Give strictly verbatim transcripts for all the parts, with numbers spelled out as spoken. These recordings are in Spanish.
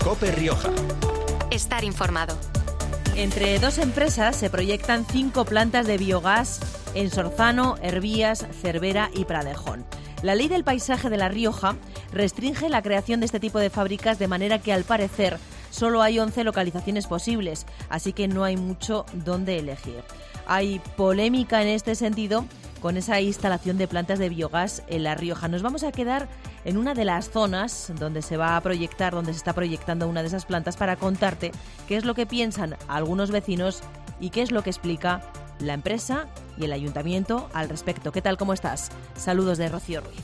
COPE Rioja. Estar informado. Entre dos empresas se proyectan cinco plantas de biogás en Sorzano, Hervías, Cervera y Pradejón. La Ley del Paisaje de La Rioja restringe la creación de este tipo de fábricas de manera que, al parecer, solo hay once localizaciones posibles, así que no hay mucho donde elegir. Hay polémica en este sentido con esa instalación de plantas de biogás en La Rioja. Nos vamos a quedar en una de las zonas donde se va a proyectar, donde se está proyectando una de esas plantas, para contarte qué es lo que piensan algunos vecinos y qué es lo que explica la empresa y el ayuntamiento al respecto. ¿Qué tal? ¿Cómo estás? Saludos de Rocío Ruiz.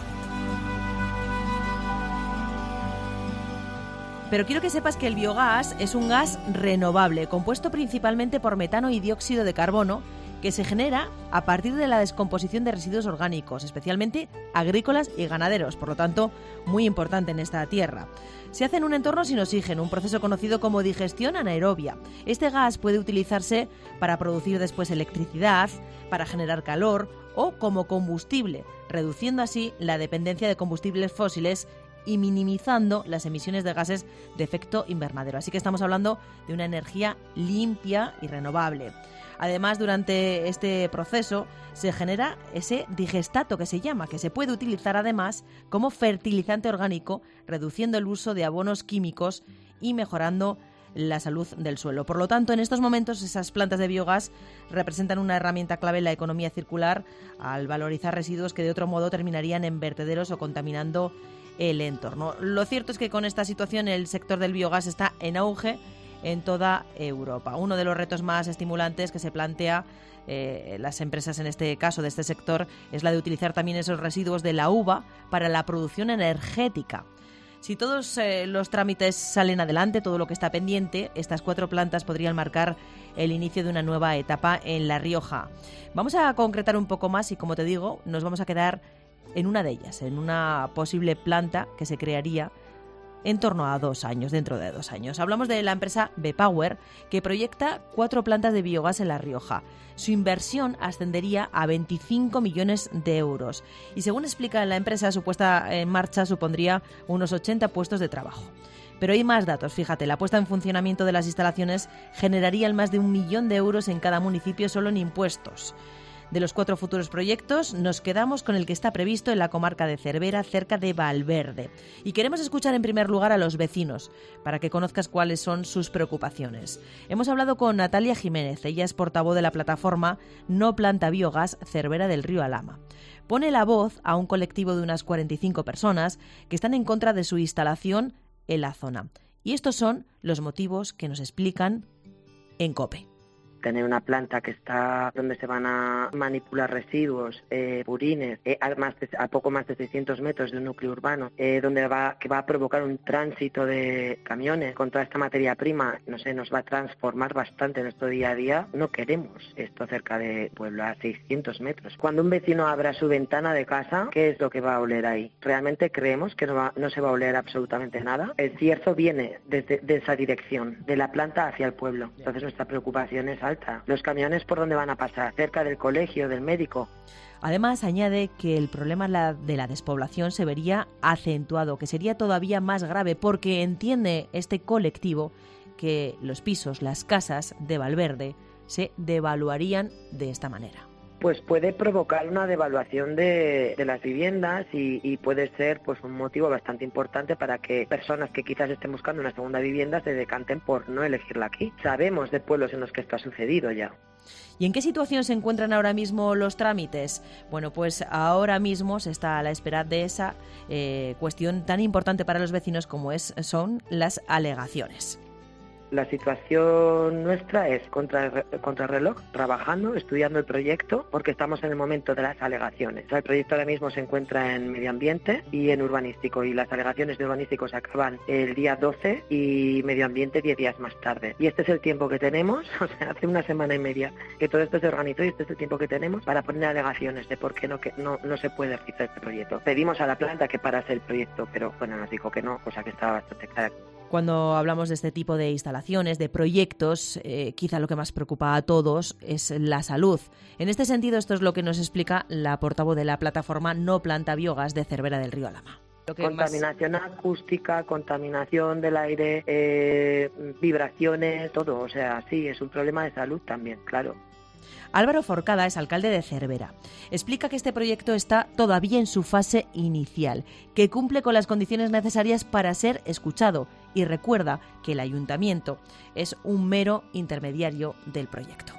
Pero quiero que sepas que el biogás es un gas renovable, compuesto principalmente por metano y dióxido de carbono, que se genera a partir de la descomposición de residuos orgánicos, especialmente agrícolas y ganaderos, por lo tanto, muy importante en esta tierra. Se hace en un entorno sin oxígeno, un proceso conocido como digestión anaerobia. Este gas puede utilizarse para producir después electricidad, para generar calor o como combustible, reduciendo así la dependencia de combustibles fósiles y minimizando las emisiones de gases de efecto invernadero. Así que estamos hablando de una energía limpia y renovable. Además, durante este proceso se genera ese digestato que se llama, que se puede utilizar además como fertilizante orgánico, reduciendo el uso de abonos químicos y mejorando la salud del suelo. Por lo tanto, en estos momentos esas plantas de biogás representan una herramienta clave en la economía circular al valorizar residuos que de otro modo terminarían en vertederos o contaminando el entorno. Lo cierto es que con esta situación el sector del biogás está en auge en toda Europa. Uno de los retos más estimulantes que se plantea eh, las empresas en este caso de este sector es la de utilizar también esos residuos de la uva para la producción energética. Si todos eh, los trámites salen adelante, todo lo que está pendiente, estas cuatro plantas podrían marcar el inicio de una nueva etapa en La Rioja. Vamos a concretar un poco más y, como te digo, nos vamos a quedar en una de ellas, en una posible planta que se crearía en torno a dos años, dentro de dos años. Hablamos de la empresa B-Power, que proyecta cuatro plantas de biogás en La Rioja. Su inversión ascendería a veinticinco millones de euros. Y según explica la empresa, su puesta en marcha supondría unos ochenta puestos de trabajo. Pero hay más datos, fíjate, la puesta en funcionamiento de las instalaciones generaría más de un millón de euros en cada municipio solo en impuestos. De los cuatro futuros proyectos, nos quedamos con el que está previsto en la comarca de Cervera, cerca de Valverde. Y queremos escuchar en primer lugar a los vecinos, para que conozcas cuáles son sus preocupaciones. Hemos hablado con Natalia Jiménez, ella es portavoz de la plataforma No Planta Biogás Cervera del Río Alhama. Pone la voz a un colectivo de unas cuarenta y cinco personas que están en contra de su instalación en la zona. Y estos son los motivos que nos explican en COPE. Tener una planta que está donde se van a manipular residuos, eh, purines, eh, a, más de, a poco más de seiscientos metros de un núcleo urbano, eh, donde va que va a provocar un tránsito de camiones con toda esta materia prima, no sé, nos va a transformar bastante en nuestro día a día. No queremos esto cerca de pueblo, a seiscientos metros. Cuando un vecino abra su ventana de casa, ¿qué es lo que va a oler ahí? ¿Realmente creemos que no, va, no se va a oler absolutamente nada? El cierzo viene desde de esa dirección, de la planta hacia el pueblo. Entonces nuestra preocupación es alta. Los camiones, ¿por dónde van a pasar? ¿Cerca del colegio, del médico? Además, añade que el problema de la despoblación se vería acentuado, que sería todavía más grave, porque entiende este colectivo que los pisos, las casas de Valverde se devaluarían de esta manera. Pues puede provocar una devaluación de, de las viviendas y, y puede ser pues un motivo bastante importante para que personas que quizás estén buscando una segunda vivienda se decanten por no elegirla aquí. Sabemos de pueblos en los que esto ha sucedido ya. ¿Y en qué situación se encuentran ahora mismo los trámites? Bueno, pues ahora mismo se está a la espera de esa eh, cuestión tan importante para los vecinos como es, son las alegaciones. La situación nuestra es contra, contra el reloj, trabajando, estudiando el proyecto, porque estamos en el momento de las alegaciones. O sea, el proyecto ahora mismo se encuentra en medio ambiente y en urbanístico, y las alegaciones de urbanístico se acaban el día doce y medio ambiente diez días más tarde. Y este es el tiempo que tenemos, o sea, hace una semana y media que todo esto se organizó, y este es el tiempo que tenemos para poner alegaciones de por qué no, que no, no se puede realizar este proyecto. Pedimos a la planta que parase el proyecto, pero bueno, nos dijo que no, cosa que estaba bastante clara. Cuando hablamos de este tipo de instalaciones, de proyectos, eh, quizá lo que más preocupa a todos es la salud. En este sentido, esto es lo que nos explica la portavoz de la plataforma No Planta Biogás de Cervera del Río Alhama. Contaminación más... acústica, contaminación del aire, eh, vibraciones, todo. O sea, sí, es un problema de salud también, claro. Álvaro Forcada es alcalde de Cervera. Explica que este proyecto está todavía en su fase inicial, que cumple con las condiciones necesarias para ser escuchado y recuerda que el ayuntamiento es un mero intermediario del proyecto.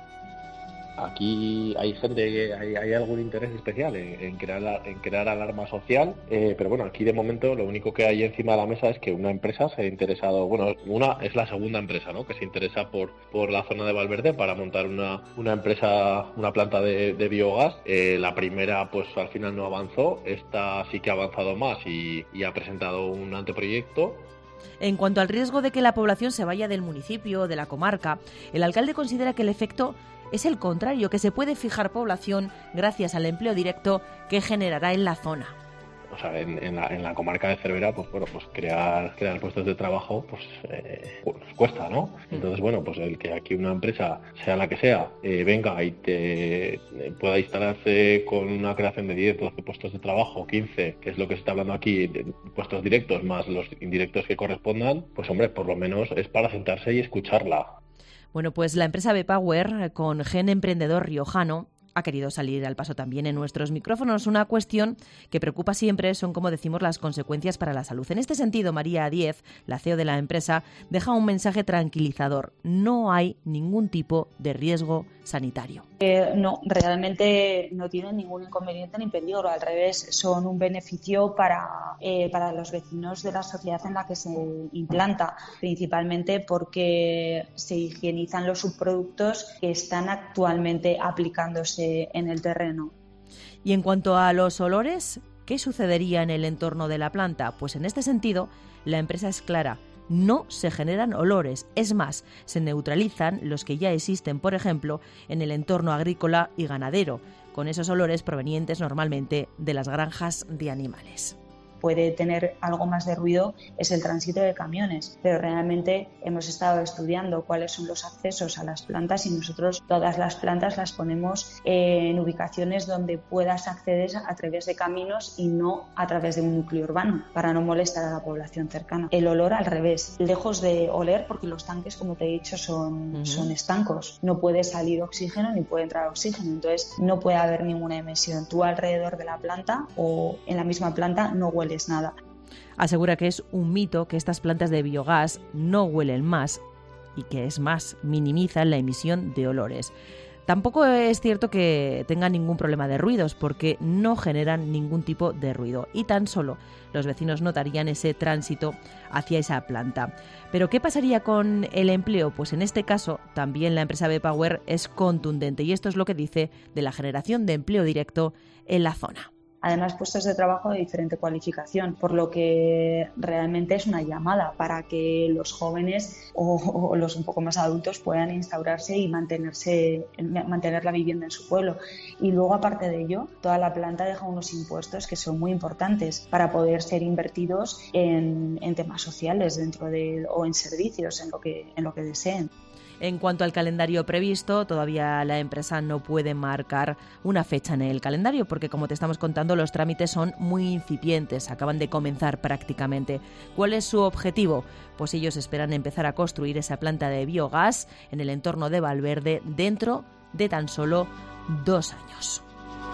Aquí hay gente, hay, hay algún interés especial en, en, crear, en crear alarma social, eh, pero bueno, aquí de momento lo único que hay encima de la mesa es que una empresa se ha interesado, bueno, una es la segunda empresa, ¿no?, que se interesa por, por la zona de Valverde para montar una, una empresa, una planta de, de biogás. Eh, la primera pues al final no avanzó, esta sí que ha avanzado más y, y ha presentado un anteproyecto. En cuanto al riesgo de que la población se vaya del municipio o de la comarca, el alcalde considera que el efecto es el contrario, que se puede fijar población gracias al empleo directo que generará en la zona. O sea, en, en, la, en la comarca de Cervera, pues bueno, pues crear crear puestos de trabajo, pues, eh, pues cuesta, ¿no? Entonces, bueno, pues el que aquí una empresa, sea la que sea, eh, venga y te eh, pueda instalarse con una creación de diez, doce puestos de trabajo, quince, que es lo que se está hablando aquí, de puestos directos más los indirectos que correspondan, pues hombre, por lo menos es para sentarse y escucharla. Bueno, pues la empresa B-Power, con gen emprendedor riojano, ha querido salir al paso también en nuestros micrófonos. Una cuestión que preocupa siempre son, como decimos, las consecuencias para la salud. En este sentido, María Díez, la C E O de la empresa, deja un mensaje tranquilizador. No hay ningún tipo de riesgo sanitario. Eh, no, realmente no tienen ningún inconveniente ni peligro. Al revés, son un beneficio para, eh, para los vecinos de la sociedad en la que se implanta, principalmente porque se higienizan los subproductos que están actualmente aplicándose en el terreno. Y en cuanto a los olores, ¿qué sucedería en el entorno de la planta? Pues en este sentido, la empresa es clara. No se generan olores, es más, se neutralizan los que ya existen, por ejemplo, en el entorno agrícola y ganadero, con esos olores provenientes normalmente de las granjas de animales. Puede tener algo más de ruido es el tránsito de camiones, pero realmente hemos estado estudiando cuáles son los accesos a las plantas y nosotros todas las plantas las ponemos en ubicaciones donde puedas acceder a través de caminos y no a través de un núcleo urbano, para no molestar a la población cercana. El olor al revés, lejos de oler, porque los tanques, como te he dicho, son, uh-huh. son estancos, no puede salir oxígeno ni puede entrar oxígeno, entonces no puede haber ninguna emisión. Tú alrededor de la planta o en la misma planta no hueles nada. Asegura que es un mito que estas plantas de biogás no huelen más y que, es más, minimizan la emisión de olores. Tampoco es cierto que tengan ningún problema de ruidos, porque no generan ningún tipo de ruido y tan solo los vecinos notarían ese tránsito hacia esa planta. Pero ¿qué pasaría con el empleo? Pues en este caso también la empresa B-Power es contundente y esto es lo que dice de la generación de empleo directo en la zona. Además, puestos de trabajo de diferente cualificación, por lo que realmente es una llamada para que los jóvenes o, o los un poco más adultos puedan instaurarse y mantenerse, mantener la vivienda en su pueblo. Y luego, aparte de ello, toda la planta deja unos impuestos que son muy importantes para poder ser invertidos en, en temas sociales dentro de, o en servicios, en lo que, en lo que deseen. En cuanto al calendario previsto, todavía la empresa no puede marcar una fecha en el calendario porque, como te estamos contando, los trámites son muy incipientes, acaban de comenzar prácticamente. ¿Cuál es su objetivo? Pues ellos esperan empezar a construir esa planta de biogás en el entorno de Valverde dentro de tan solo dos años.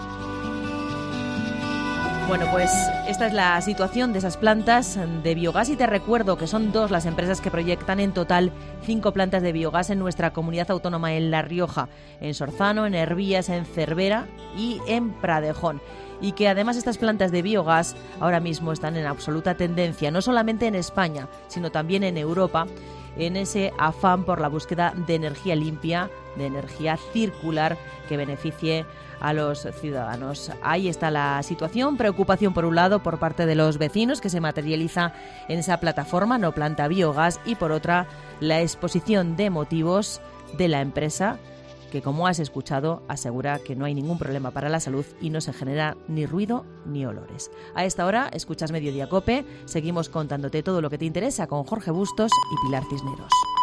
Bueno, pues esta es la situación de esas plantas de biogás y te recuerdo que son dos las empresas que proyectan en total cinco plantas de biogás en nuestra comunidad autónoma en La Rioja, en Sorzano, en Hervías, en Cervera y en Pradejón. Y que además estas plantas de biogás ahora mismo están en absoluta tendencia, no solamente en España, sino también en Europa, en ese afán por la búsqueda de energía limpia, de energía circular que beneficie a los ciudadanos. Ahí está la situación, preocupación por un lado por parte de los vecinos que se materializa en esa plataforma No Planta Biogás y por otra la exposición de motivos de la empresa que, como has escuchado, asegura que no hay ningún problema para la salud y no se genera ni ruido ni olores. A esta hora escuchas Mediodía Cope, seguimos contándote todo lo que te interesa con Jorge Bustos y Pilar Cisneros.